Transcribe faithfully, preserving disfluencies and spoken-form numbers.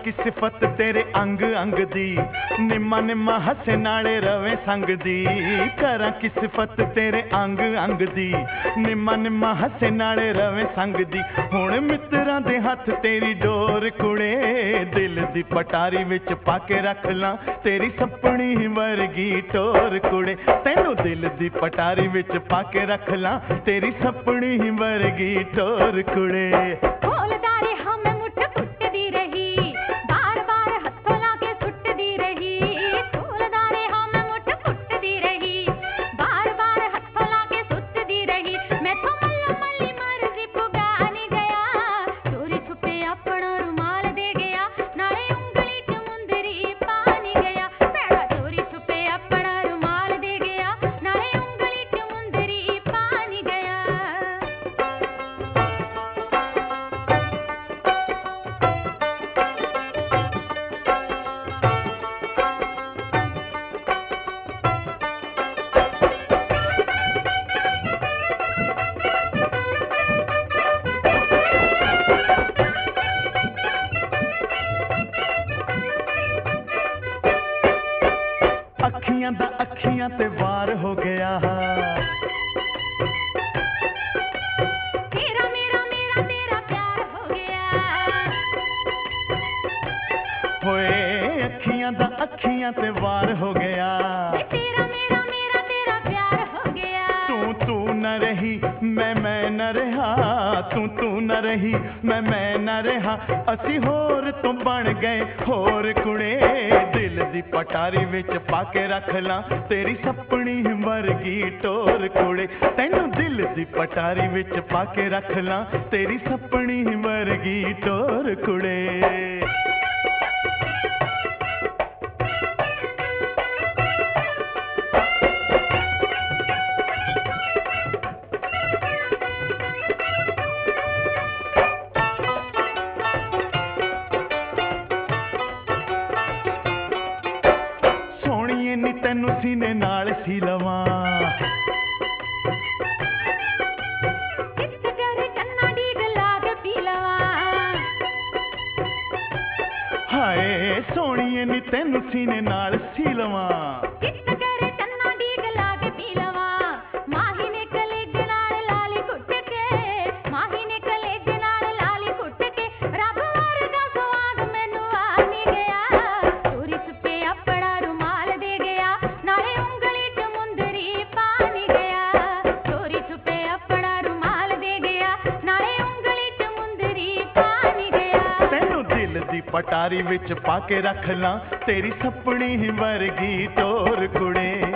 की सिफत तेरे अंग अंग दी, निम्मा निम्मा हसे नाले रवे संग दी। करा की सिफत तेरे अंग अंग दी, निम्मा निम्मा हसे नाले रवे संग दी। हुण मित्रां दे हथ तेरी डोर कुड़े, दिल दी पटारी विच पाके रख ला तेरी सपनी वर्गी टोर कुड़े। तैनू दिल दी पटारी विच पाके रख ला तेरी सपनी वर्गी टोर कुड़े। अखियां दा अखियां ते वार हो गया, तेरा मेरा मेरा तेरा प्यार हो गया। होए अखियां दा अखियां ते वार हो गया, तेरा मेरा मेरा तेरा प्यार हो गया। तू तू न रही मैं मैं न रहा, तू तू न रही मैं मैं न रहा। असी होर तो बन गए होर कुड़े, दिल दी पटारी विच पाके रख ला तेरी सपनी वर्गी टोर कुड़े। तैनू दिल दी पटारी विच पाके रख ला तेरी सपनी वर्गी टोर कुड़े। नी तैनू सीने नाल सी लवां, किस करे कन्ना डीग लाग पी लवां। हाय सोहणीए नी तैनू सीने नाल सी लवां, किस करे कन्ना डीग लाग पी लवां। माही ने कलेजे नाल लाली कुट के, माही ने कलेजे नाल लाली कुट के। रब वर्गा स्वाद मैनू आ नहीं गया, चोरी छुपे अपना रुमाल दे गया, नाले उंगली च मुंदरी पा नहीं गया। चोरी छुपे अपना रुमाल दे गया, नाले उंगली च मुंदरी पा नहीं गया। तैनू दिल दी पटारी विच पाके रख ला तेरी सपनी वर्गी टोर कुड़े।